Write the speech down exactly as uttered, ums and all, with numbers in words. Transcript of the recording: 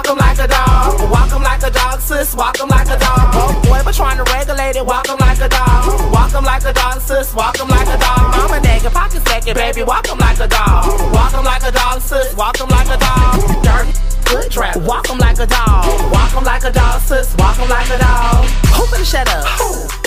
walk 'em like a dog. Walk 'em like a dog, sis, walk 'em like a dog. Oh boy, but trying to regulate it, walk 'em like a dog. Walk 'em like a dog, sis, walk 'em like a dog. Mama nigga, pocket second, baby, walk 'em like a dog. Walk 'em like a dog, sis, walk 'em like a dog. Dirty, good trap, walk 'em like a dog. Walk 'em like a dog, sis, walk 'em like a dog. Who finna shut up?